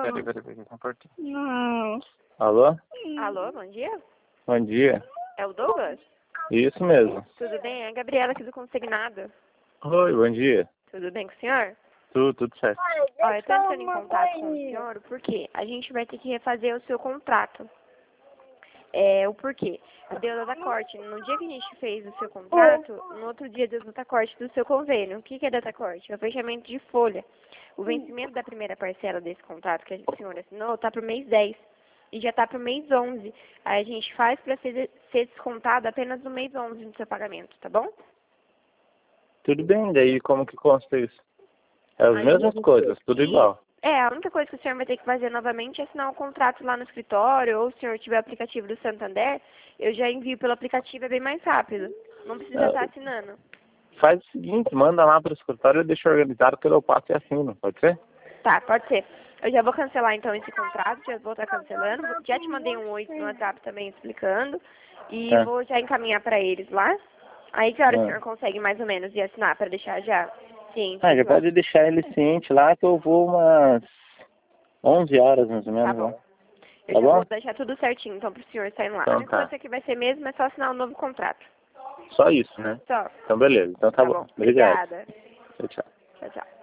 Peraí, tá perto. Alô? Alô, bom dia? Bom dia. É o Douglas? Isso mesmo. Tudo bem? É a Gabriela aqui do Consignado. Oi, bom dia. Tudo bem com o senhor? Tudo certo. Ó, eu tô entrando em contato com o senhor porque a gente vai ter que refazer o seu contrato. O porquê? Deu data corte. No dia que a gente fez o seu contrato, no outro dia deu data corte do seu convênio. O que é data corte? É o fechamento de folha. O vencimento da primeira parcela desse contrato que a senhora assinou está para o mês 10 e já está para o mês 11. Aí a gente faz para ser descontado apenas no mês 11 no seu pagamento, tá bom? Tudo bem, daí como que consta isso? É as mesmas coisas, tudo igual. A única coisa que o senhor vai ter que fazer novamente é assinar um contrato lá no escritório, ou se o senhor tiver o aplicativo do Santander, eu já envio pelo aplicativo, é bem mais rápido. Não precisa estar assinando. Faz o seguinte, manda lá para o escritório e deixa organizado que eu passo e assino, pode ser? Tá, pode ser. Eu já vou cancelar então esse contrato, já vou estar cancelando. Já te mandei um oi no WhatsApp também explicando. E vou já encaminhar para eles lá. Aí que hora o senhor consegue mais ou menos ir assinar para deixar já ciente? Já pode deixar ele ciente lá que eu vou umas 11 horas mais ou menos. Tá bom. Né? Eu Tá já bom? vou deixar tudo certinho então pro senhor sair lá. Então, A única coisa que vai ser mesmo é só assinar um novo contrato. Só isso, né? Só. Então beleza, então tá bom. Obrigado. Obrigada. Tchau, tchau. Tchau, tchau.